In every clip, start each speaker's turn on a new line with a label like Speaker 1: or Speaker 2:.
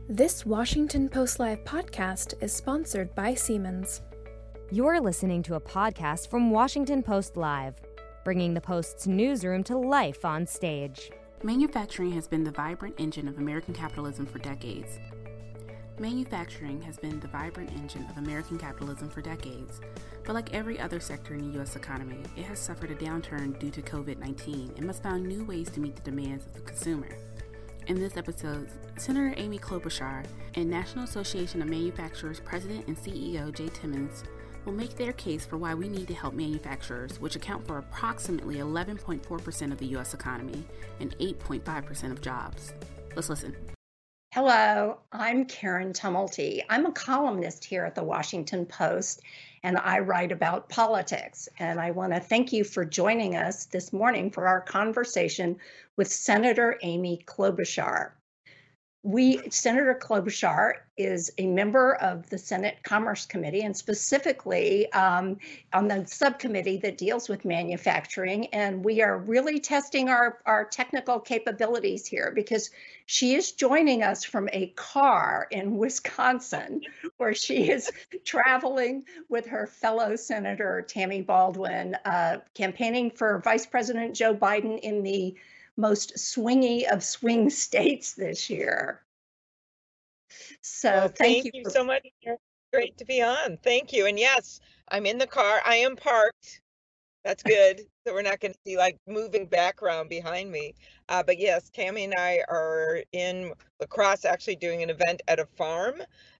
Speaker 1: This Washington Post Live podcast is sponsored by Siemens.
Speaker 2: You're listening to a podcast from Washington Post Live, bringing the Post's newsroom to life on stage.
Speaker 3: Manufacturing has been the vibrant engine of American capitalism for decades. Manufacturing has been the vibrant engine of American capitalism for decades, but like every other sector in the U.S. economy, it has suffered a downturn due to COVID-19 and must find new ways to meet the demands of the consumer. In this episode, Senator Amy Klobuchar and National Association of Manufacturers President and CEO Jay Timmons will make their case for why we need to help manufacturers, which account for approximately 11.4% of the U.S. economy and 8.5% of jobs. Let's listen.
Speaker 4: Hello, I'm Karen Tumulty. I'm a columnist here at the Washington Post, and I write about politics. And I want to thank you for joining us this morning for our conversation with Senator Amy Klobuchar. Senator Klobuchar is a member of the Senate Commerce Committee, and specifically on the subcommittee that deals with manufacturing. And we are really testing our technical capabilities here because she is joining us from a car in Wisconsin, where she is traveling with her fellow Senator Tammy Baldwin, campaigning for Vice President Joe Biden in the most swingy of swing states this year. So
Speaker 5: thank you so much. Great to be on. Thank you. And yes, I'm in the car. I am parked. That's good. So we're not going to see like moving background behind me. But yes, Tammy and I are in La Crosse actually doing an event at a farm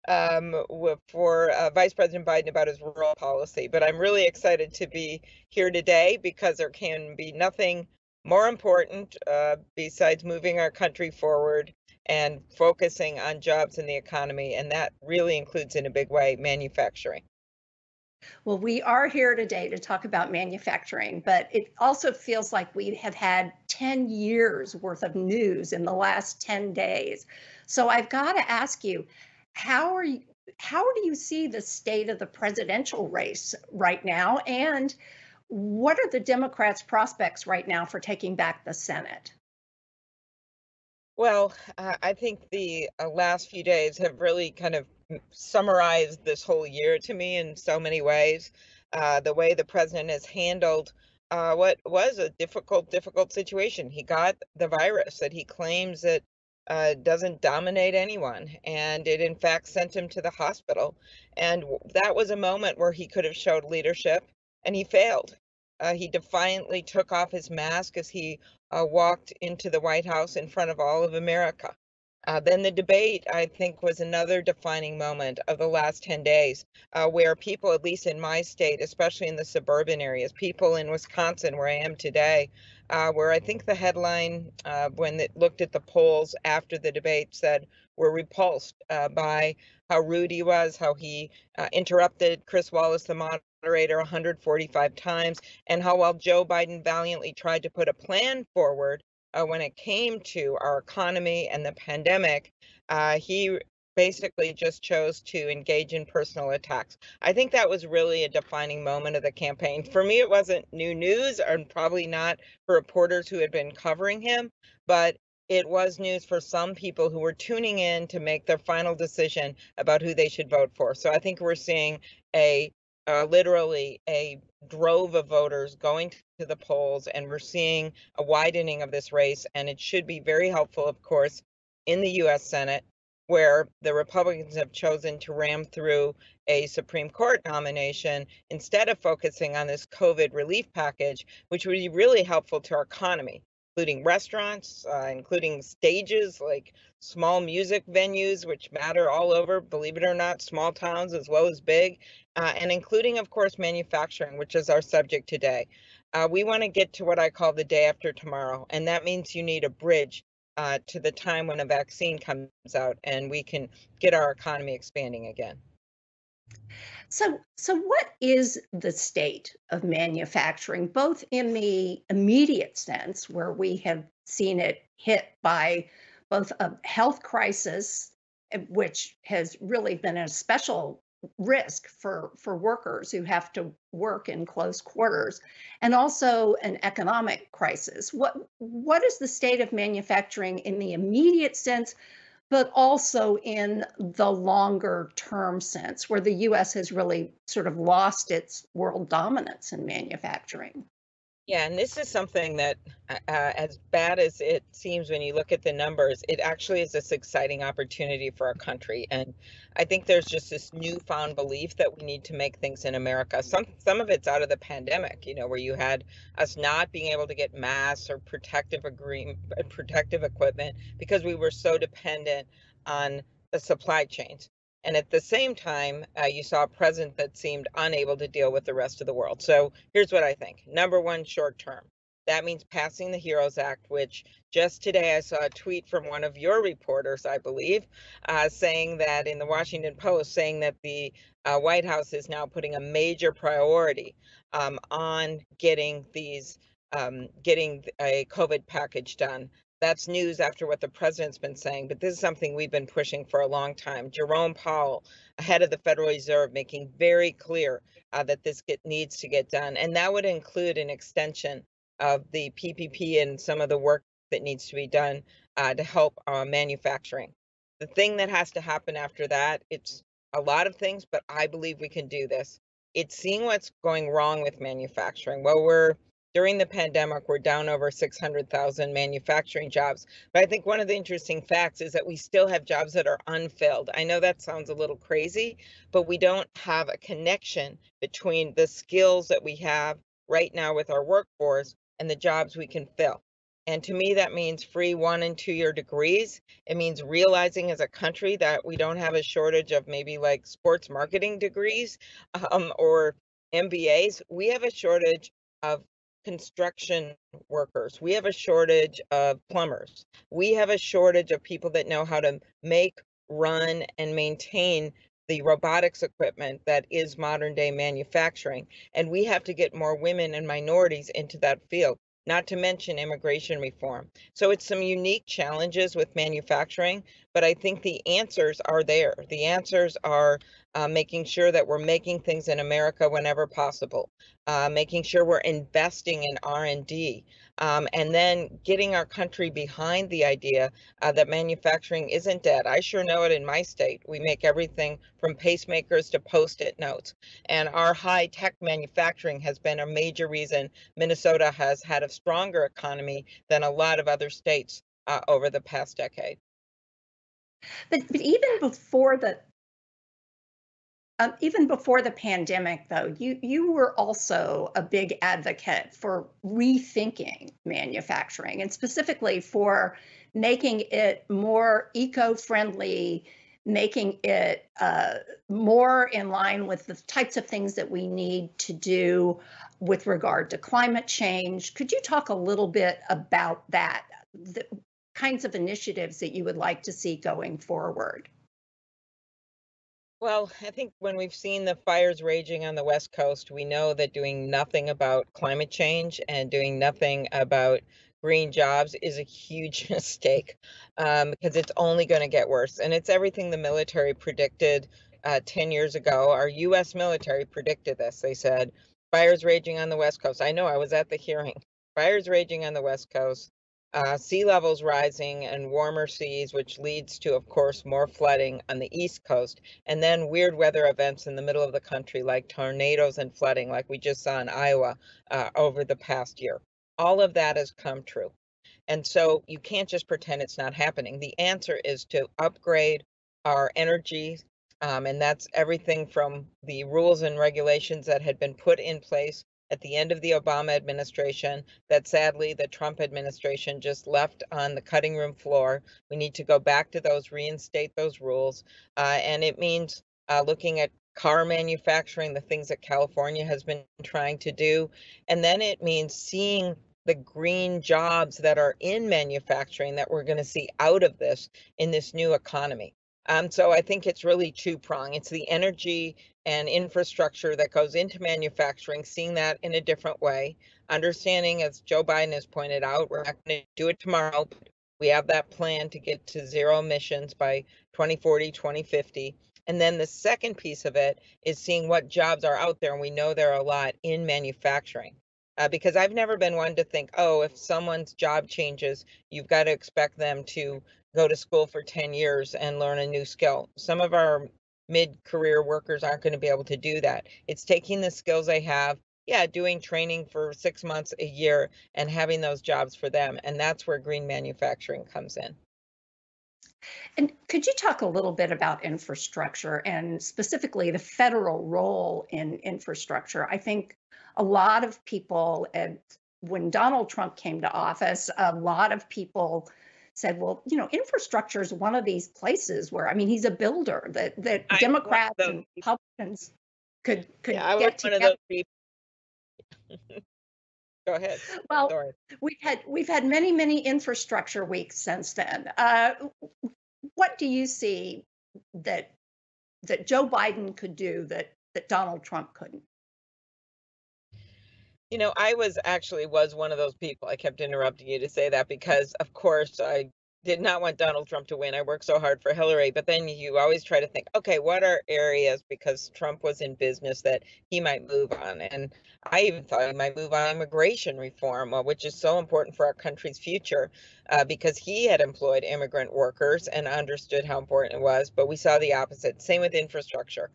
Speaker 5: for Vice President Biden about his rural policy. But I'm really excited to be here today because there can be nothing more important besides moving our country forward and focusing on jobs in the economy. And that really includes in a big way manufacturing.
Speaker 4: Well, we are here today to talk about manufacturing, but it also feels like we have had 10 years worth of news in the last 10 days. So I've got to ask you, how do you see the state of the presidential race right now? And what are the Democrats' prospects right now for taking back the Senate?
Speaker 5: Well, I think the last few days have really kind of summarized this whole year to me in so many ways. The way the president has handled what was a difficult situation. He got the virus that he claims that doesn't dominate anyone, and it in fact sent him to the hospital. And that was a moment where he could have showed leadership, and he failed. He defiantly took off his mask as he walked into the White House in front of all of America. Then the debate, I think, was another defining moment of the last 10 days, where people, at least in my state, especially in the suburban areas, people in Wisconsin, where I am today, where I think the headline, when it looked at the polls after the debate, said we're repulsed by how rude he was, how he interrupted Chris Wallace, the moderator, 145 times, and how while Joe Biden valiantly tried to put a plan forward when it came to our economy and the pandemic, he basically just chose to engage in personal attacks. I think that was really a defining moment of the campaign. For me, it wasn't new news, and probably not for reporters who had been covering him, but it was news for some people who were tuning in to make their final decision about who they should vote for. So I think we're seeing literally a drove of voters going to the polls, and we're seeing a widening of this race. And it should be very helpful, of course, in the U.S. Senate, where the Republicans have chosen to ram through a Supreme Court nomination instead of focusing on this COVID relief package, which would be really helpful to our economy, including restaurants, including stages like small music venues, which matter all over, believe it or not, small towns as well as big, and including, of course, manufacturing, which is our subject today. We want to get to what I call the day after tomorrow, and that means you need a bridge to the time when a vaccine comes out and we can get our economy expanding again.
Speaker 4: So what is the state of manufacturing, both in the immediate sense, where we have seen it hit by both a health crisis, which has really been a special risk for workers who have to work in close quarters, and also an economic crisis? What is the state of manufacturing in the immediate sense, but also in the longer term sense, where the US has really sort of lost its world dominance in manufacturing.
Speaker 5: Yeah, and this is something that, as bad as it seems when you look at the numbers, it actually is this exciting opportunity for our country. And I think there's just this newfound belief that we need to make things in America. Some of it's out of the pandemic, where you had us not being able to get masks or protective equipment because we were so dependent on the supply chains. And at the same time, you saw a president that seemed unable to deal with the rest of the world. So here's what I think. Number one, short term. That means passing the HEROES Act, which just today I saw a tweet from one of your reporters, I believe, saying that in the Washington Post, saying that the White House is now putting a major priority on getting getting a COVID package done. That's news after what the president's been saying, but this is something we've been pushing for a long time. Jerome Powell, head of the Federal Reserve, making very clear that this needs to get done. And that would include an extension of the PPP and some of the work that needs to be done to help manufacturing. The thing that has to happen after that, it's a lot of things, but I believe we can do this. It's seeing what's going wrong with manufacturing. Well, during the pandemic, we're down over 600,000 manufacturing jobs. But I think one of the interesting facts is that we still have jobs that are unfilled. I know that sounds a little crazy, but we don't have a connection between the skills that we have right now with our workforce and the jobs we can fill. And to me, that means free 1- and 2-year degrees. It means realizing as a country that we don't have a shortage of maybe like sports marketing degrees or MBAs. We have a shortage of construction workers. We have a shortage of plumbers. We have a shortage of people that know how to make, run, and maintain the robotics equipment that is modern day manufacturing. And we have to get more women and minorities into that field, not to mention immigration reform. So it's some unique challenges with manufacturing, but I think the answers are there. The answers are making sure that we're making things in America whenever possible, making sure we're investing in R&D, and then getting our country behind the idea that manufacturing isn't dead. I sure know it in my state. We make everything from pacemakers to Post-it notes. And our high-tech manufacturing has been a major reason Minnesota has had a stronger economy than a lot of other states over the past decade.
Speaker 4: But even before the pandemic, though, you were also a big advocate for rethinking manufacturing and specifically for making it more eco-friendly, making it more in line with the types of things that we need to do with regard to climate change. Could you talk a little bit about that, the kinds of initiatives that you would like to see going forward?
Speaker 5: Well, I think when we've seen the fires raging on the West Coast, we know that doing nothing about climate change and doing nothing about green jobs is a huge mistake because it's only going to get worse. And it's everything the military predicted 10 years ago. Our U.S. military predicted this. They said, fires raging on the West Coast. I know, I was at the hearing. Fires raging on the West Coast. Sea levels rising and warmer seas, which leads to, of course, more flooding on the East Coast, and then weird weather events in the middle of the country like tornadoes and flooding, like we just saw in Iowa over the past year. All of that has come true. And so you can't just pretend it's not happening. The answer is to upgrade our energy, and that's everything from the rules and regulations that had been put in place at the end of the Obama administration that sadly the Trump administration just left on the cutting room floor. We need to go back to those, reinstate those rules. And it means looking at car manufacturing, the things that California has been trying to do. And then it means seeing the green jobs that are in manufacturing that we're going to see out of this in this new economy. So I think it's really two-pronged. It's the energy and infrastructure that goes into manufacturing, seeing that in a different way, understanding, as Joe Biden has pointed out, we're not going to do it tomorrow, but we have that plan to get to zero emissions by 2040, 2050. And then the second piece of it is seeing what jobs are out there, and we know there are a lot in manufacturing. Because I've never been one to think, oh, if someone's job changes, you've got to expect them to go to school for 10 years and learn a new skill. Some of our mid-career workers aren't going to be able to do that. It's taking the skills they have, doing training for 6 months, a year, and having those jobs for them. And that's where green manufacturing comes in.
Speaker 4: And could you talk a little bit about infrastructure and specifically the federal role in infrastructure? I think a lot of people, when Donald Trump came to office, a lot of people said, well, infrastructure is one of these places where, he's a builder that Democrats and Republicans could
Speaker 5: I
Speaker 4: get
Speaker 5: was
Speaker 4: together.
Speaker 5: one of those people. Go ahead.
Speaker 4: Well,
Speaker 5: Sorry.
Speaker 4: we've had many infrastructure weeks since then. What do you see that Joe Biden could do that Donald Trump couldn't?
Speaker 5: I was one of those people. I kept interrupting you to say that because, of course, I did not want Donald Trump to win. I worked so hard for Hillary, but then you always try to think, okay, what are areas, because Trump was in business, that he might move on? And I even thought he might move on immigration reform, which is so important for our country's future, because he had employed immigrant workers and understood how important it was, but we saw the opposite. Same with infrastructure.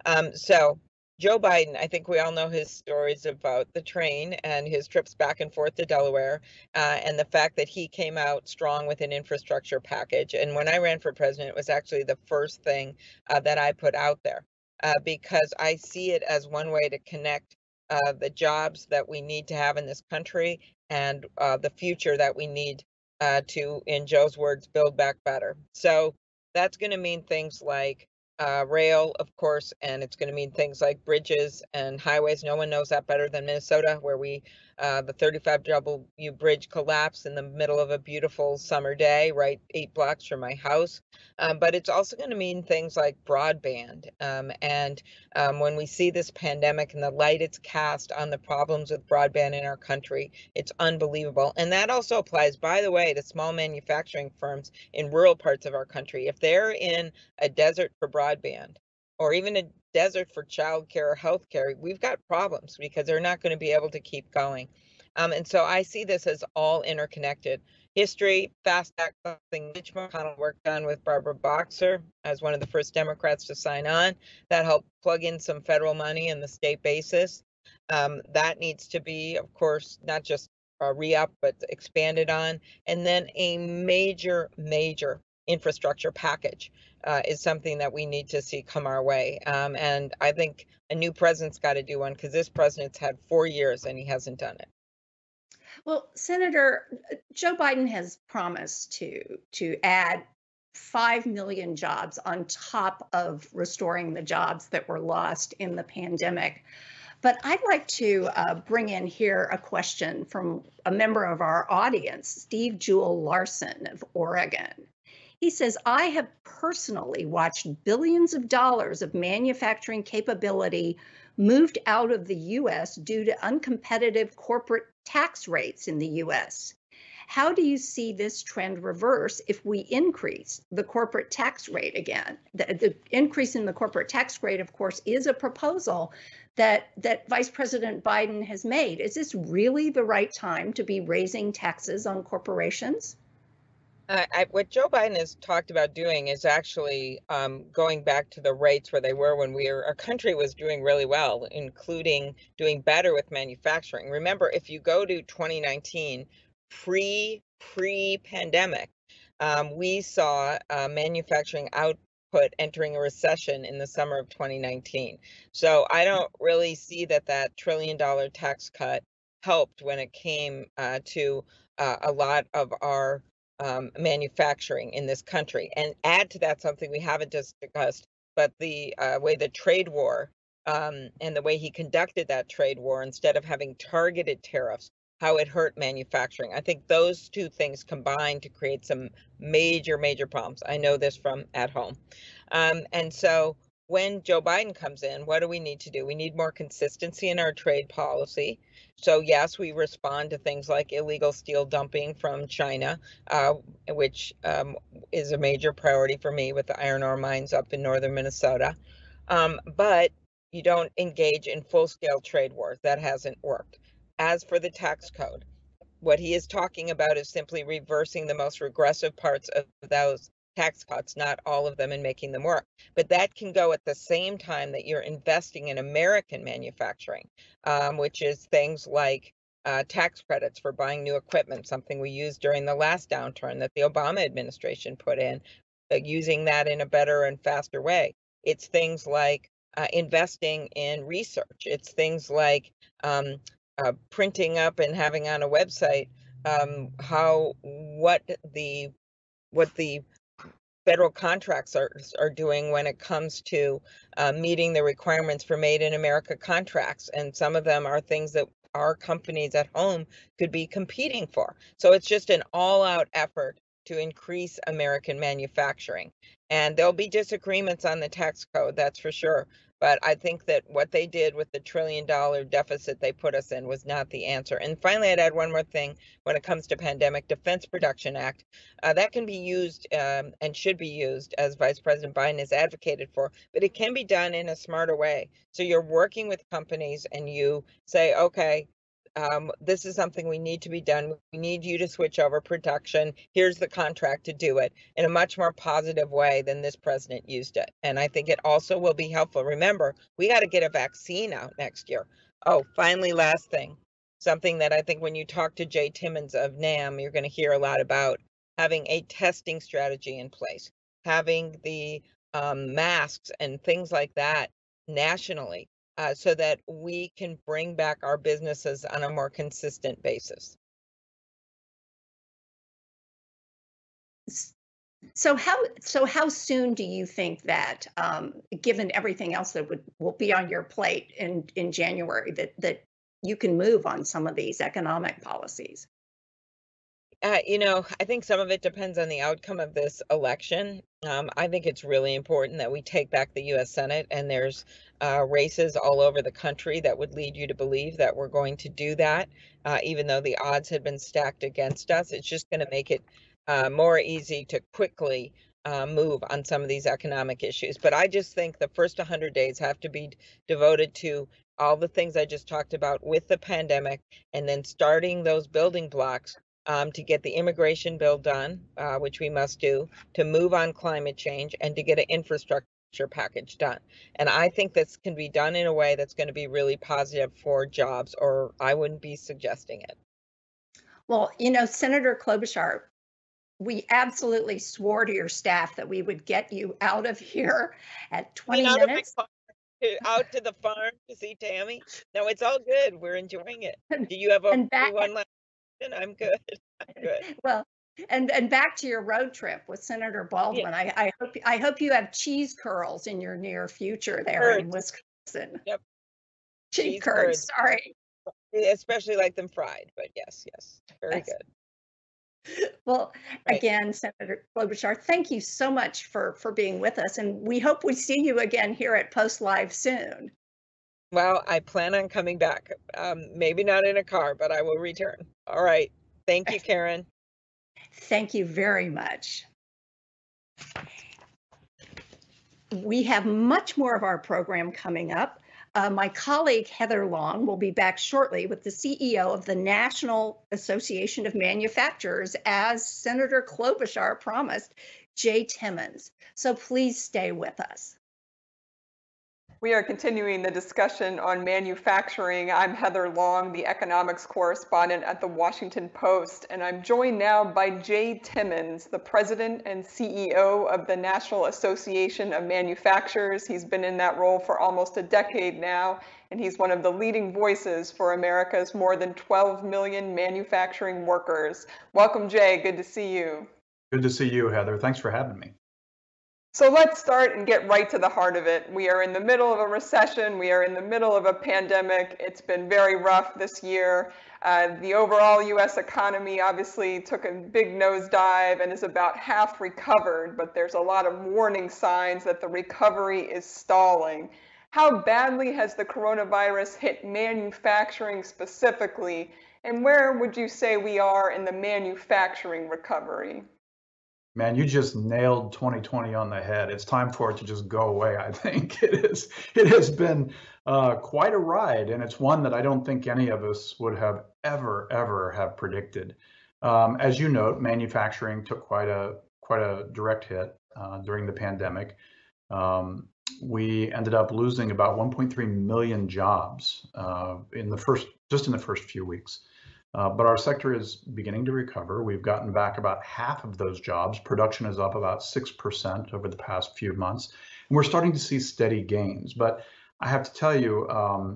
Speaker 5: So Joe Biden, I think we all know his stories about the train and his trips back and forth to Delaware, and the fact that he came out strong with an infrastructure package. And when I ran for president, it was actually the first thing that I put out there, because I see it as one way to connect the jobs that we need to have in this country and the future that we need to, in Joe's words, build back better. So that's going to mean things like rail, of course, and it's going to mean things like bridges and highways. No one knows that better than Minnesota, where the 35W bridge collapsed in the middle of a beautiful summer day, right 8 blocks from my house. But it's also going to mean things like broadband. And when we see this pandemic and the light it's cast on the problems with broadband in our country, it's unbelievable. And that also applies, by the way, to small manufacturing firms in rural parts of our country. If they're in a desert for broadband, or even a desert for childcare or healthcare, we've got problems because they're not going to be able to keep going. And so I see this as all interconnected. History, FAST Act, something Mitch McConnell worked on with Barbara Boxer as one of the first Democrats to sign on, that helped plug in some federal money in the state basis. That needs to be, of course, not just re-up, but expanded on. And then a major infrastructure package is something that we need to see come our way. And I think a new president's got to do one, because this president's had 4 years and he hasn't done it.
Speaker 4: Well, Senator, Joe Biden has promised to add 5 million jobs on top of restoring the jobs that were lost in the pandemic. But I'd like to bring in here a question from a member of our audience, Steve Jewell Larson of Oregon. He says, I have personally watched billions of dollars of manufacturing capability moved out of the U.S. due to uncompetitive corporate tax rates in the U.S. How do you see this trend reverse if we increase the corporate tax rate again? The increase in the corporate tax rate, of course, is a proposal that Vice President Biden has made. Is this really the right time to be raising taxes on corporations?
Speaker 5: What Joe Biden has talked about doing is actually going back to the rates where they were when our country was doing really well, including doing better with manufacturing. Remember, if you go to 2019, pre-pandemic, we saw manufacturing output entering a recession in the summer of 2019. So I don't really see that $1 trillion tax cut helped when it came to a lot of our manufacturing in this country. And add to that something we haven't discussed, but the way the trade war and the way he conducted that trade war, instead of having targeted tariffs, how it hurt manufacturing. I think those two things combined to create some major problems. I know this from at home. And so when Joe Biden comes in, what do we need to do? We need more consistency in our trade policy. So yes, we respond to things like illegal steel dumping from China, which is a major priority for me with the iron ore mines up in northern Minnesota. But you don't engage in full-scale trade wars. That hasn't worked. As for the tax code, what he is talking about is simply reversing the most regressive parts of those tax cuts, not all of them, and making them work. But that can go at the same time that you're investing in American manufacturing, which is things like tax credits for buying new equipment, something we used during the last downturn that the Obama administration put in, using that in a better and faster way. It's things like investing in research. It's things like printing up and having on a website what the federal contracts are doing when it comes to meeting the requirements for Made in America contracts. And some of them are things that our companies at home could be competing for. So it's just an all-out effort to increase American manufacturing. And there'll be disagreements on the tax code, that's for sure. But I think that what they did with the $1 trillion deficit they put us in was not the answer. And finally, I'd add one more thing when it comes to Pandemic Defense Production Act. That can be used and should be used, as Vice President Biden has advocated for, but it can be done in a smarter way. So you're working with companies and you say, okay, this is something we need to be done. We need you to switch over production. Here's the contract to do it in a much more positive way than this president used it. And I think it also will be helpful. Remember, we got to get a vaccine out next year. Oh, finally, last thing, something that I think when you talk to Jay Timmons of NAM, you're going to hear a lot about having a testing strategy in place, having the masks and things like that nationally. So that we can bring back our businesses on a more consistent basis.
Speaker 4: So how soon do you think that, given everything else that will be on your plate in January, that you can move on some of these economic policies?
Speaker 5: I think some of it depends on the outcome of this election. I think it's really important that we take back the U.S. Senate, and there's races all over the country that would lead you to believe that we're going to do that, even though the odds had been stacked against us. It's just going to make it more easy to quickly move on some of these economic issues. But I just think the first 100 days have to be devoted to all the things I just talked about with the pandemic, and then starting those building blocks to get the immigration bill done, which we must do, to move on climate change, and to get an infrastructure package done. And I think this can be done in a way that's going to be really positive for jobs, or I wouldn't be suggesting it.
Speaker 4: Well, Senator Klobuchar, we absolutely swore to your staff that we would get you out of here at 20 minutes.
Speaker 5: Out to the farm to see Tammy. No, it's all good. We're enjoying it. Do you have one last? I'm good. I'm good.
Speaker 4: Well, and back to your road trip with Senator Baldwin. Yeah. I hope you have cheese curls in your near future there in Wisconsin.
Speaker 5: Yep.
Speaker 4: Cheese curds. Sorry.
Speaker 5: I especially like them fried, but yes, very good.
Speaker 4: Well, again, Senator Klobuchar, thank you so much for being with us, and we hope we see you again here at Post Live soon.
Speaker 5: Well, I plan on coming back. Maybe not in a car, but I will return. All right. Thank you, Karen.
Speaker 4: Thank you very much. We have much more of our program coming up. My colleague, Heather Long, will be back shortly with the CEO of the National Association of Manufacturers, as Senator Klobuchar promised, Jay Timmons. So please stay with us.
Speaker 6: We are continuing the discussion on manufacturing. I'm Heather Long, the economics correspondent at the Washington Post, and I'm joined now by Jay Timmons, the president and CEO of the National Association of Manufacturers. He's been in that role for almost a decade now, and he's one of the leading voices for America's more than 12 million manufacturing workers. Welcome, Jay. Good to see you.
Speaker 7: Good to see you, Heather. Thanks for having me.
Speaker 6: So let's start and get right to the heart of it. We are in the middle of a recession. We are in the middle of a pandemic. It's been very rough this year. The overall U.S. economy obviously took a big nosedive and is about half recovered, but there's a lot of warning signs that the recovery is stalling. How badly has the coronavirus hit manufacturing specifically, and where would you say we are in the manufacturing recovery?
Speaker 7: Man, you just nailed 2020 on the head. It's time for it to just go away, I think. It has been quite a ride, and it's one that I don't think any of us would have ever have predicted. As you note, manufacturing took quite a direct hit during the pandemic. We ended up losing about 1.3 million jobs in the first few weeks. But our sector is beginning to recover. We've gotten back about half of those jobs. Production is up about 6% over the past few months. And we're starting to see steady gains. But I have to tell you,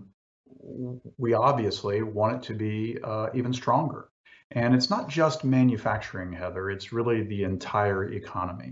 Speaker 7: we obviously want it to be even stronger. And it's not just manufacturing, Heather. It's really the entire economy.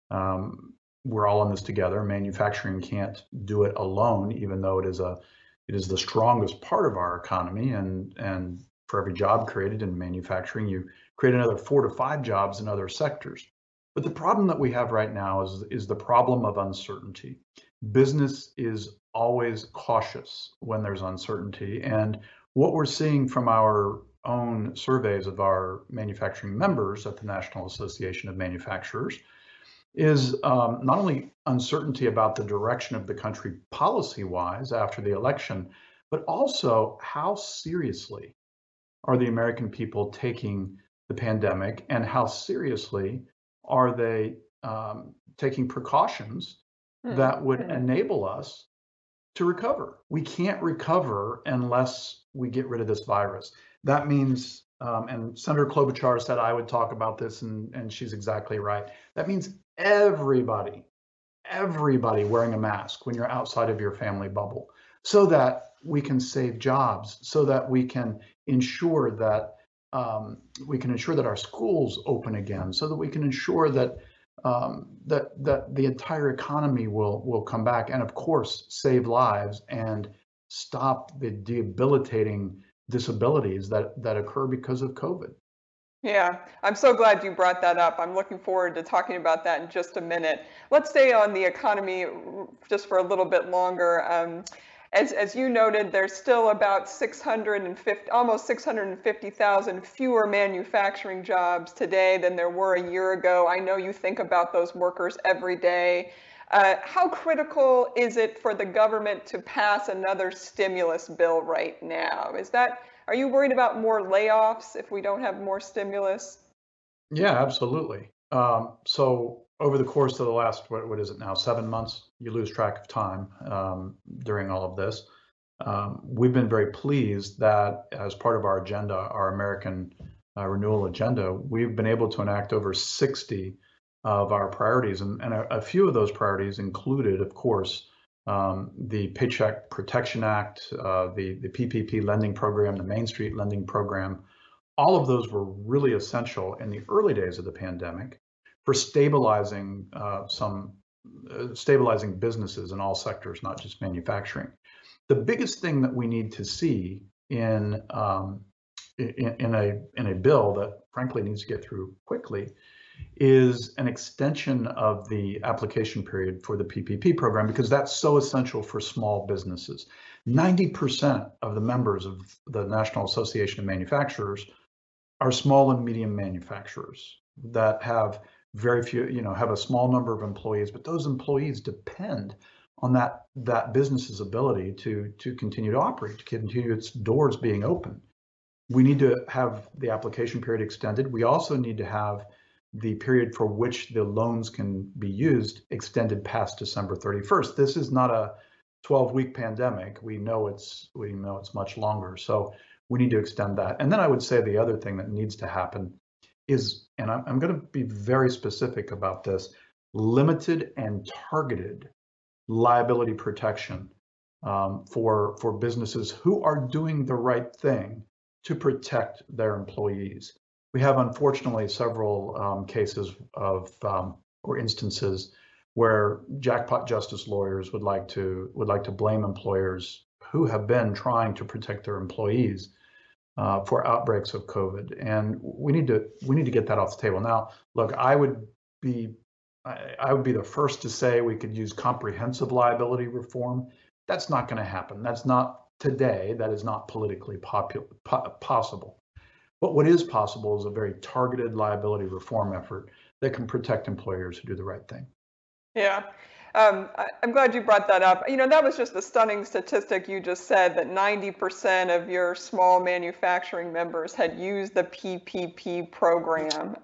Speaker 7: We're all in this together. Manufacturing can't do it alone, even though it is the strongest part of our economy. And for every job created in manufacturing, you create another 4 to 5 jobs in other sectors. But the problem that we have right now is the problem of uncertainty. Business is always cautious when there's uncertainty. And what we're seeing from our own surveys of our manufacturing members at the National Association of Manufacturers is not only uncertainty about the direction of the country policy-wise after the election, but also how seriously are the American people taking the pandemic, and how seriously are they taking precautions that would enable us to recover? We can't recover unless we get rid of this virus. That means, and Senator Klobuchar said I would talk about this, and she's exactly right. That means everybody wearing a mask when you're outside of your family bubble, so that we can save jobs, so that we can ensure that our schools open again, so that we can ensure that that the entire economy will come back, and of course save lives and stop the debilitating disabilities that occur because of COVID.
Speaker 6: Yeah, I'm so glad you brought that up. I'm looking forward to talking about that in just a minute. Let's stay on the economy just for a little bit longer. As you noted, there's still about almost 650,000 fewer manufacturing jobs today than there were a year ago. I know you think about those workers every day. How critical is it for the government to pass another stimulus bill right now? Are you worried about more layoffs if we don't have more stimulus?
Speaker 7: Yeah, absolutely. So over the course of the last, what is it now, 7 months, you lose track of time during all of this. We've been very pleased that as part of our agenda, our American Renewal Agenda, we've been able to enact over 60 of our priorities. And a few of those priorities included, of course, the Paycheck Protection Act, the PPP lending program, the Main Street lending program. All of those were really essential in the early days of the pandemic for stabilizing stabilizing businesses in all sectors, not just manufacturing. The biggest thing that we need to see in a bill that frankly needs to get through quickly is an extension of the application period for the PPP program, because that's so essential for small businesses. 90% of the members of the National Association of Manufacturers are small and medium manufacturers that have very few, have a small number of employees, but those employees depend on that business's ability to continue to operate, to continue its doors being open. We need to have the application period extended. We also need to have the period for which the loans can be used extended past December 31st. This is not a 12-week pandemic. We know it's much longer. So we need to extend that. And then I would say the other thing that needs to happen is, and I'm going to be very specific about this, limited and targeted liability protection for businesses who are doing the right thing to protect their employees. We have, unfortunately, several cases or instances where jackpot justice lawyers would like to blame employers who have been trying to protect their employees for outbreaks of COVID, and we need to get that off the table. Now, look, I would be the first to say we could use comprehensive liability reform. That's not going to happen. That's not today. That is not politically possible. But what is possible is a very targeted liability reform effort that can protect employers who do the right thing.
Speaker 6: Yeah. I'm glad you brought that up. That was just a stunning statistic you just said, that 90% of your small manufacturing members had used the PPP program.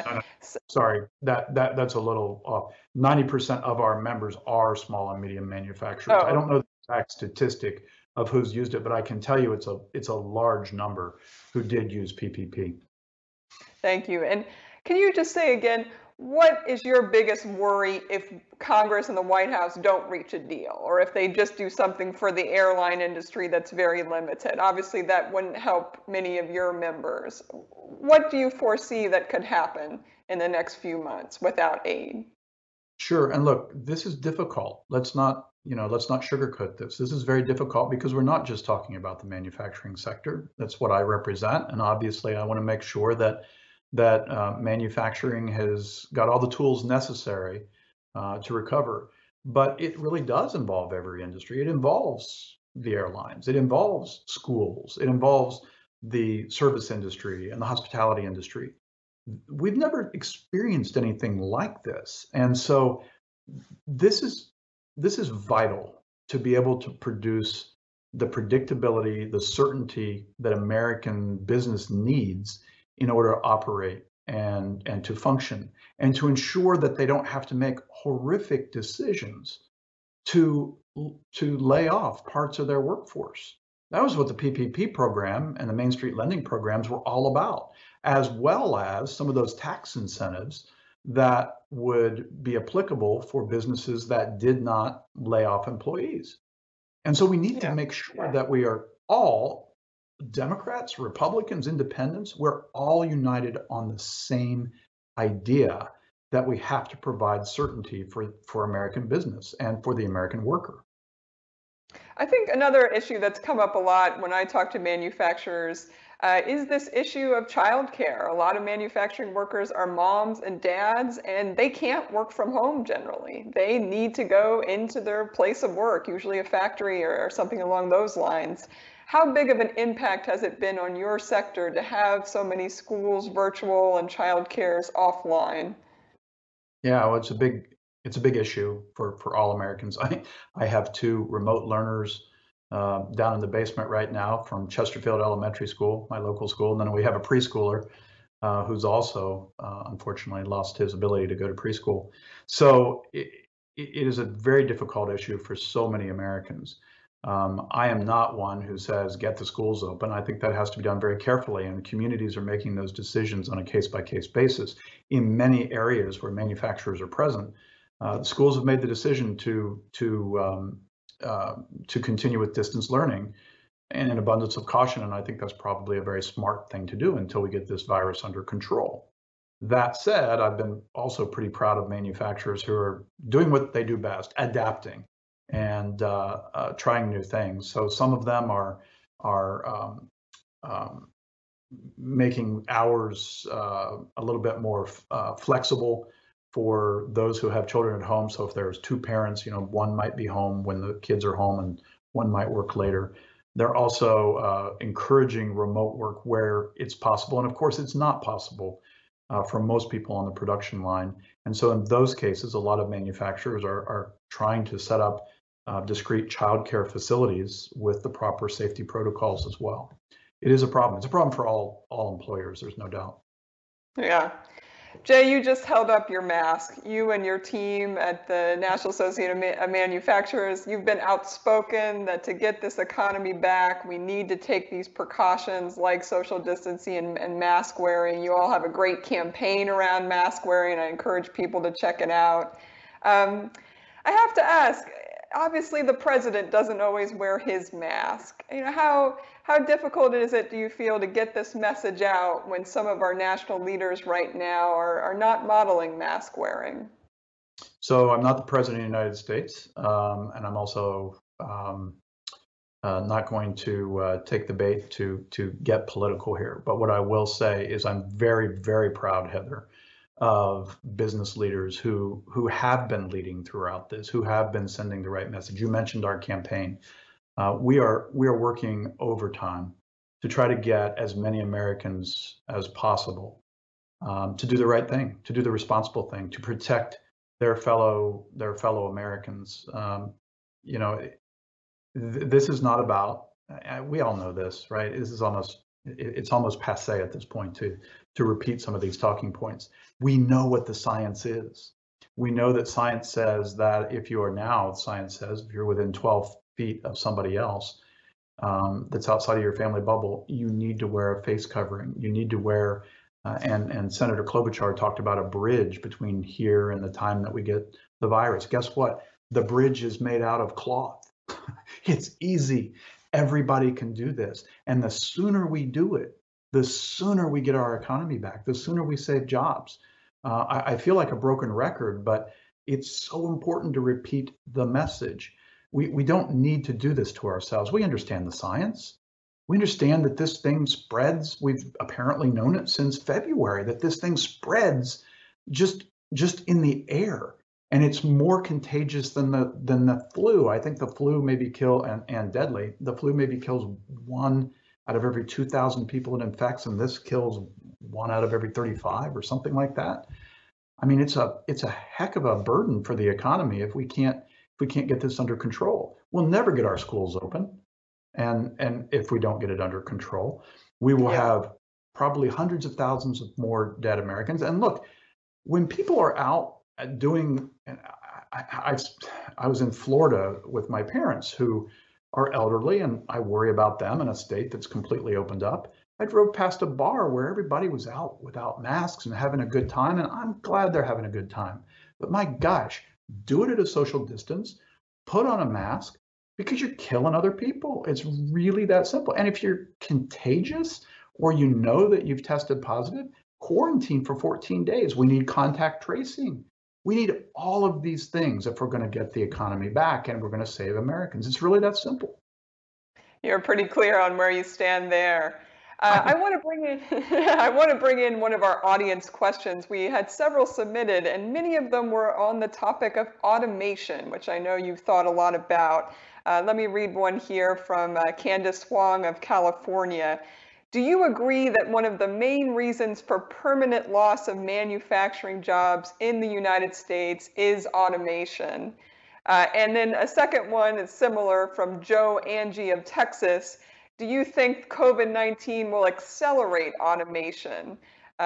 Speaker 7: Sorry, that's a little off. 90% of our members are small and medium manufacturers. I don't know the exact statistic of who's used it, but I can tell you it's a large number who did use PPP.
Speaker 6: Thank you. And can you just say again, what is your biggest worry if Congress and the White House don't reach a deal, or if they just do something for the airline industry that's very limited? Obviously, that wouldn't help many of your members. What do you foresee that could happen in the next few months without aid?
Speaker 7: Sure. And look, this is difficult. Let's not sugarcoat this. This is very difficult because we're not just talking about the manufacturing sector. That's what I represent. And obviously, I want to make sure that manufacturing has got all the tools necessary to recover. But it really does involve every industry. It involves the airlines. It involves schools. It involves the service industry and the hospitality industry. We've never experienced anything like this. And so this is vital to be able to produce the predictability, the certainty that American business needs in order to operate and to function, and to ensure that they don't have to make horrific decisions to lay off parts of their workforce. That was what the PPP program and the Main Street lending programs were all about, as well as some of those tax incentives that would be applicable for businesses that did not lay off employees. And so we need to make sure that we are all, Democrats, Republicans, Independents, we're all united on the same idea that we have to provide certainty for American business and for the American worker.
Speaker 6: I think another issue that's come up a lot when I talk to manufacturers is this issue of childcare. A lot of manufacturing workers are moms and dads, and they can't work from home generally. They need to go into their place of work, usually a factory or something along those lines. How big of an impact has it been on your sector to have so many schools virtual and childcares offline?
Speaker 7: Yeah, well, it's a big issue for all Americans. I have two remote learners down in the basement right now from Chesterfield Elementary School, my local school, and then we have a preschooler who's also unfortunately lost his ability to go to preschool. So it is a very difficult issue for so many Americans. I am not one who says get the schools open. I think that has to be done very carefully, and communities are making those decisions on a case-by-case basis. In many areas where manufacturers are present, the schools have made the decision to continue with distance learning and an abundance of caution, and I think that's probably a very smart thing to do until we get this virus under control. That said, I've been also pretty proud of manufacturers who are doing what they do best, adapting and trying new things. So some of them are making hours a little bit more flexible for those who have children at home. So if there's two parents, one might be home when the kids are home and one might work later. They're also encouraging remote work where it's possible. And of course, it's not possible for most people on the production line. And so in those cases, a lot of manufacturers are trying to set up discrete childcare facilities with the proper safety protocols as well. It is a problem. It's a problem for all employers, there's no doubt.
Speaker 6: Yeah. Jay, you just held up your mask. You and your team at the National Association of Manufacturers, you've been outspoken that to get this economy back, we need to take these precautions like social distancing and mask wearing. You all have a great campaign around mask wearing. I encourage people to check it out. I have to ask, obviously the president doesn't always wear his mask. How difficult is it, do you feel, to get this message out when some of our national leaders right now are not modeling mask wearing?
Speaker 7: So I'm not the president of the United States, and I'm also not going to take the bait to get political here. But what I will say is I'm very, very proud, Heather, of business leaders who have been leading throughout this, who have been sending the right message. You mentioned our campaign. We are working overtime to try to get as many Americans as possible to do the right thing, to do the responsible thing, to protect their fellow Americans. You know, this is not about. We all know this, right? This is it's almost passé at this point to repeat some of these talking points. We know what the science is. We know that science says that if you are now, science says, if you're within 12 feet of somebody else that's outside of your family bubble, you need to wear a face covering. You need to wear, and Senator Klobuchar talked about a bridge between here and the time that we get the virus. Guess what? The bridge is made out of cloth. It's easy. Everybody can do this. And the sooner we do it, the sooner we get our economy back, the sooner we save jobs. I feel like a broken record, but it's so important to repeat the message. We don't need to do this to ourselves. We understand the science. We understand that this thing spreads. We've apparently known it since February, that this thing spreads just in the air. And it's more contagious than the flu. I think the flu maybe and deadly. The flu maybe kills 1 out of every 2,000 people it infects, and this kills 1 out of every 35 or something like that. I mean, it's a heck of a burden for the economy if we can't get this under control. We'll never get our schools open, and if we don't get it under control, we will have probably hundreds of thousands of more dead Americans. And look, when people are out doing, and I was in Florida with my parents who are elderly, and I worry about them in a state that's completely opened up. I drove past a bar where everybody was out without masks and having a good time, and I'm glad they're having a good time. But my gosh, do it at a social distance, put on a mask, because you're killing other people. It's really that simple. And if you're contagious or you know that you've tested positive, quarantine for 14 days. We need contact tracing. We need all of these things if we're going to get the economy back and we're going to save Americans. It's really that simple.
Speaker 6: You're pretty clear on where you stand there. I want to bring in one of our audience questions. We had several submitted, and many of them were on the topic of automation, which I know you've thought a lot about. Let me read one here from Candace Huang of California. Do you agree that one of the main reasons for permanent loss of manufacturing jobs in the United States is automation? And then a second one is similar from Joe Angie of Texas. Do you think COVID-19 will accelerate automation?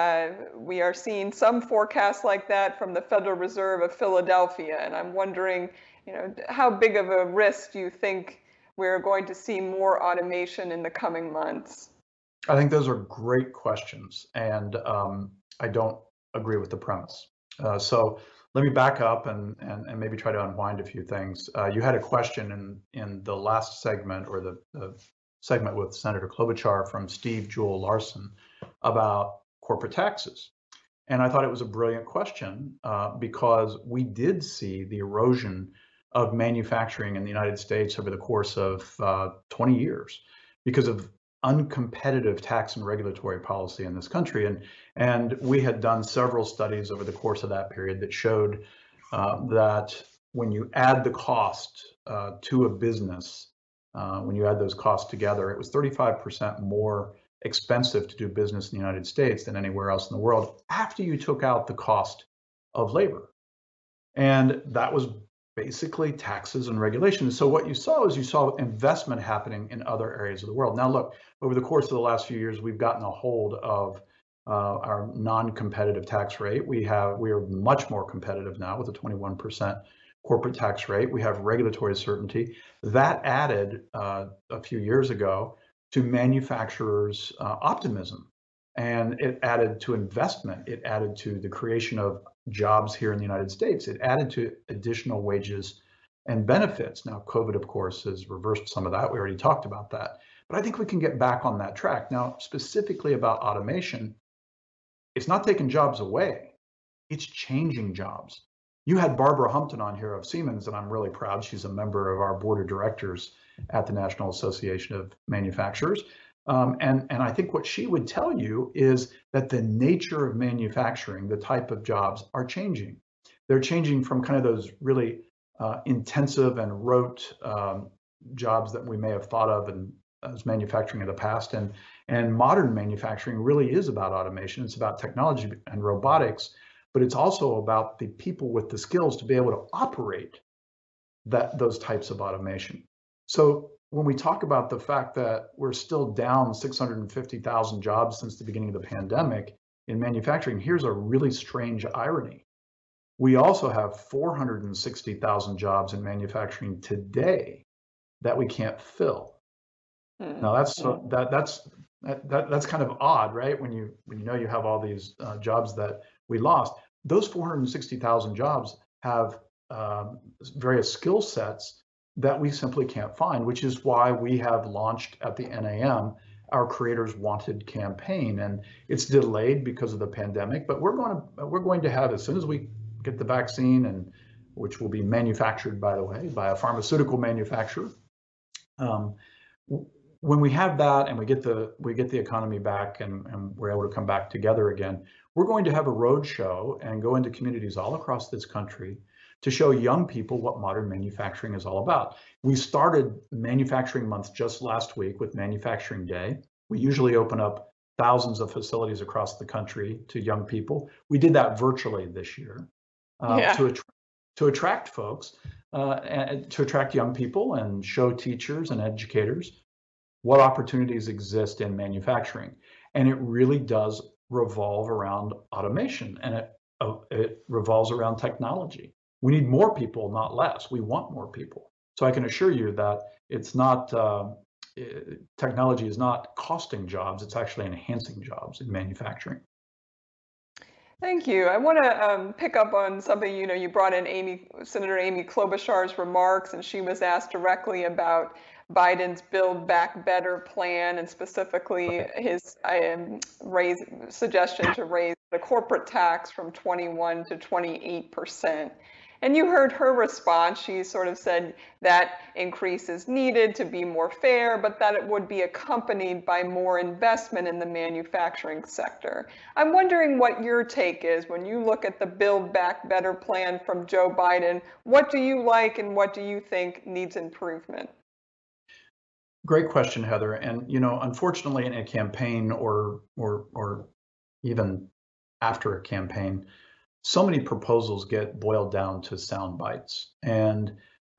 Speaker 6: We are seeing some forecasts like that from the Federal Reserve of Philadelphia, and I'm wondering, how big of a risk do you think we're going to see more automation in the coming months?
Speaker 7: I think those are great questions, and I don't agree with the premise. So let me back up and maybe try to unwind a few things. You had a question in the last segment, or the segment with Senator Klobuchar, from Steve Jewell Larson about corporate taxes. And I thought it was a brilliant question because we did see the erosion of manufacturing in the United States over the course of 20 years because of uncompetitive tax and regulatory policy in this country. And we had done several studies over the course of that period that showed that when you add the cost to a business, when you add those costs together, it was 35% more expensive to do business in the United States than anywhere else in the world after you took out the cost of labor. And that was basically taxes and regulations. So what you saw is investment happening in other areas of the world. Now, look, over the course of the last few years, we've gotten a hold of our non-competitive tax rate. We are much more competitive now with a 21% corporate tax rate. We have regulatory certainty. That added a few years ago to manufacturers' optimism, and it added to investment. It added to the creation of jobs here in the United States. It added to additional wages and benefits. Now, COVID, of course, has reversed some of that. We already talked about that. But I think we can get back on that track. Now, specifically about automation, it's not taking jobs away. It's changing jobs. You had Barbara Humpton on here of Siemens, and I'm really proud. She's a member of our board of directors at the National Association of Manufacturers. And I think what she would tell you is that the nature of manufacturing, the type of jobs, are changing. They're changing from kind of those really intensive and rote jobs that we may have thought of in as manufacturing of the past. And modern manufacturing really is about automation. It's about technology and robotics, but it's also about the people with the skills to be able to operate those types of automation. So when we talk about the fact that we're still down 650,000 jobs since the beginning of the pandemic in manufacturing, here's a really strange irony. We also have 460,000 jobs in manufacturing today that we can't fill. Now that's kind of odd, right? When you know you have all these jobs that we lost. Those 460,000 jobs have various skill sets that we simply can't find, which is why we have launched at the NAM our Creators Wanted campaign, and it's delayed because of the pandemic. But we're going to have, as soon as we get the vaccine, and which will be manufactured, by the way, by a pharmaceutical manufacturer. When we have that and we get the economy back and we're able to come back together again, we're going to have a road show and go into communities all across this country to show young people what modern manufacturing is all about. We started Manufacturing Month just last week with Manufacturing Day. We usually open up thousands of facilities across the country to young people. We did that virtually this year to attract folks, and to attract young people and show teachers and educators what opportunities exist in manufacturing. And it really does revolve around automation, and it revolves around technology. We need more people, not less. We want more people. So I can assure you that it's not, technology is not costing jobs, it's actually enhancing jobs in manufacturing.
Speaker 6: Thank you. I want to pick up on something, you brought in Senator Amy Klobuchar's remarks, and she was asked directly about Biden's Build Back Better plan, and specifically his suggestion to raise the corporate tax from 21 to 28%. And you heard her response. She sort of said that increase is needed to be more fair, but that it would be accompanied by more investment in the manufacturing sector. I'm wondering what your take is when you look at the Build Back Better plan from Joe Biden. What do you like and what do you think needs improvement?
Speaker 7: Great question, Heather. And unfortunately, in a campaign or even after a campaign, so many proposals get boiled down to sound bites, and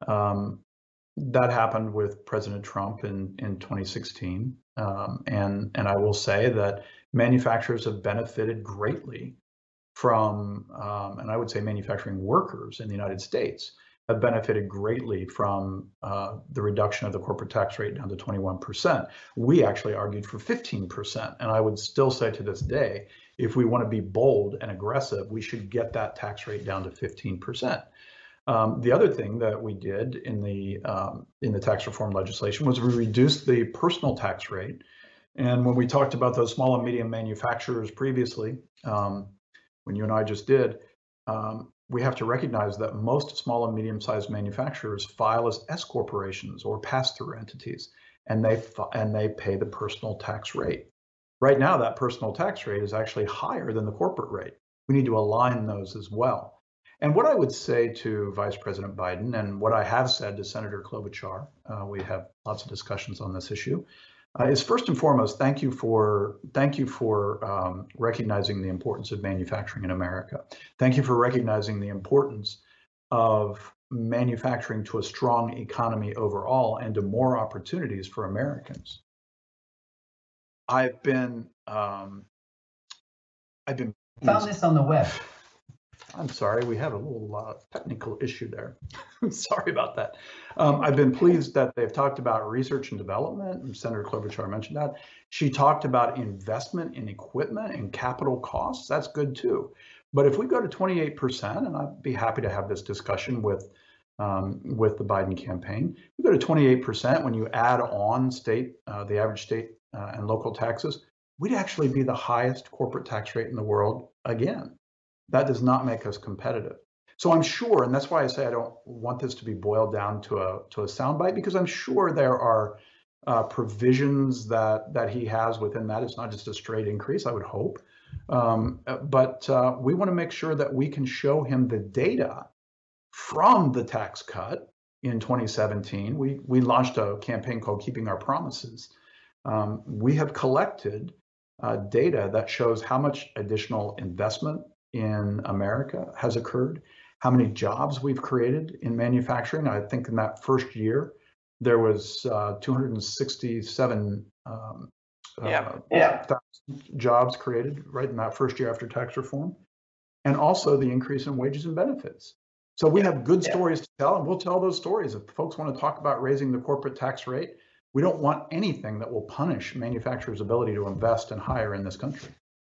Speaker 7: that happened with President Trump in 2016. And I will say that manufacturers have benefited greatly from, and I would say manufacturing workers in the United States have benefited greatly from the reduction of the corporate tax rate down to 21%. We actually argued for 15%, and I would still say to this day, if we want to be bold and aggressive, we should get that tax rate down to 15%. The other thing that we did in the tax reform legislation was we reduced the personal tax rate. And when we talked about those small and medium manufacturers previously, when you and I just did, we have to recognize that most small and medium-sized manufacturers file as S corporations or pass-through entities, and they pay the personal tax rate. Right now, that personal tax rate is actually higher than the corporate rate. We need to align those as well. And what I would say to Vice President Biden, and what I have said to Senator Klobuchar, we have lots of discussions on this issue, is first and foremost, thank you for recognizing the importance of manufacturing in America. Thank you for recognizing the importance of manufacturing to a strong economy overall and to more opportunities for Americans. I've been
Speaker 8: found this on the web.
Speaker 7: I'm sorry, we have a little technical issue there. Sorry about that. I've been pleased that they've talked about research and development, and Senator Klobuchar mentioned that. She talked about investment in equipment and capital costs. That's good too. But if we go to 28%, and I'd be happy to have this discussion with the Biden campaign, we go to 28% when you add on the average state and local taxes, we'd actually be the highest corporate tax rate in the world again. That does not make us competitive. So I'm sure, and that's why I say I don't want this to be boiled down to a soundbite, because I'm sure there are provisions that he has within that. It's not just a straight increase, I would hope. But we want to make sure that we can show him the data from the tax cut in 2017, we launched a campaign called Keeping Our Promises. We have collected data that shows how much additional investment in America has occurred, how many jobs we've created in manufacturing. I think in that first year, there was 267 jobs created right in that first year after tax reform, and also the increase in wages and benefits. So we have good stories to tell, and we'll tell those stories. If folks want to talk about raising the corporate tax rate, we don't want anything that will punish manufacturers' ability to invest and hire in this country.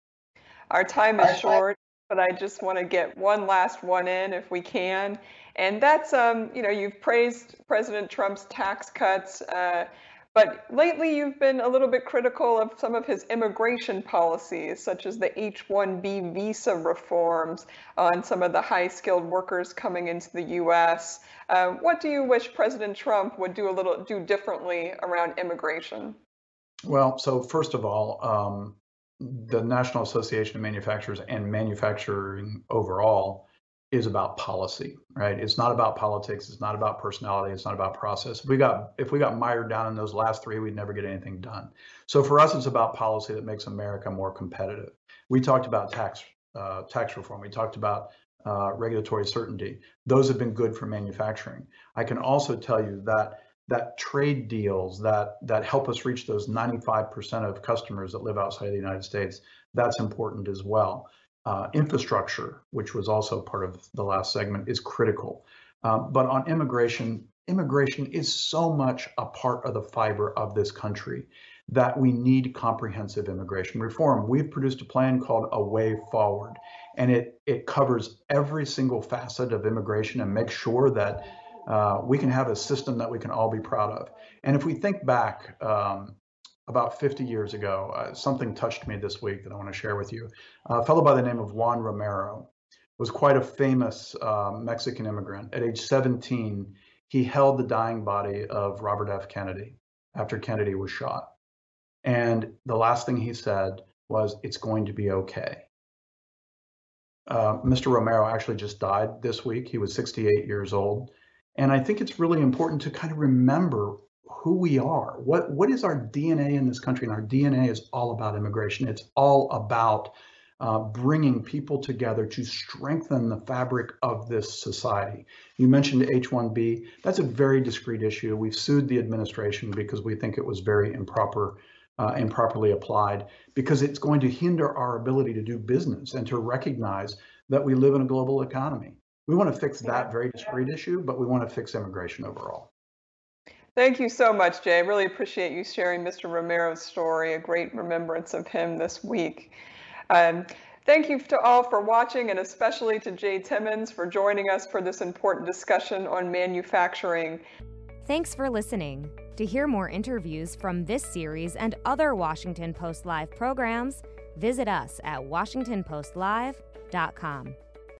Speaker 6: Our time is short, but I just want to get one last one in if we can. And that's, you've praised President Trump's tax cuts, but lately you've been a little bit critical of some of his immigration policies, such as the H-1B visa reforms on some of the high-skilled workers coming into the U.S. What do you wish President Trump would do differently around immigration?
Speaker 7: Well, so first of all, the National Association of Manufacturers and manufacturing overall is about policy, right? It's not about politics. It's not about personality. It's not about process. If we got mired down in those last three, we'd never get anything done. So for us, it's about policy that makes America more competitive. We talked about tax reform. We talked about regulatory certainty. Those have been good for manufacturing. I can also tell you that trade deals that help us reach those 95% of customers that live outside of the United States, that's important as well. Infrastructure, which was also part of the last segment, is critical. But on immigration is so much a part of the fiber of this country that we need comprehensive immigration reform. We've produced a plan called A Way Forward, and it covers every single facet of immigration and makes sure that we can have a system that we can all be proud of. And if we think back about 50 years ago, something touched me this week that I want to share with you. A fellow by the name of Juan Romero was quite a famous Mexican immigrant. At age 17, he held the dying body of Robert F. Kennedy after Kennedy was shot. And the last thing he said was, "It's going to be okay." Mr. Romero actually just died this week. He was 68 years old. And I think it's really important to kind of remember who we are. What is our DNA in this country? And our DNA is all about immigration. It's all about bringing people together to strengthen the fabric of this society. You mentioned H-1B. That's a very discrete issue. We've sued the administration because we think it was very improperly applied, because it's going to hinder our ability to do business and to recognize that we live in a global economy. We want to fix that very discrete issue, but we want to fix immigration overall.
Speaker 6: Thank you so much, Jay. I really appreciate you sharing Mr. Romero's story, a great remembrance of him this week. Thank you to all for watching, and especially to Jay Timmons for joining us for this important discussion on manufacturing.
Speaker 2: Thanks for listening. To hear more interviews from this series and other Washington Post Live programs, visit us at WashingtonPostLive.com.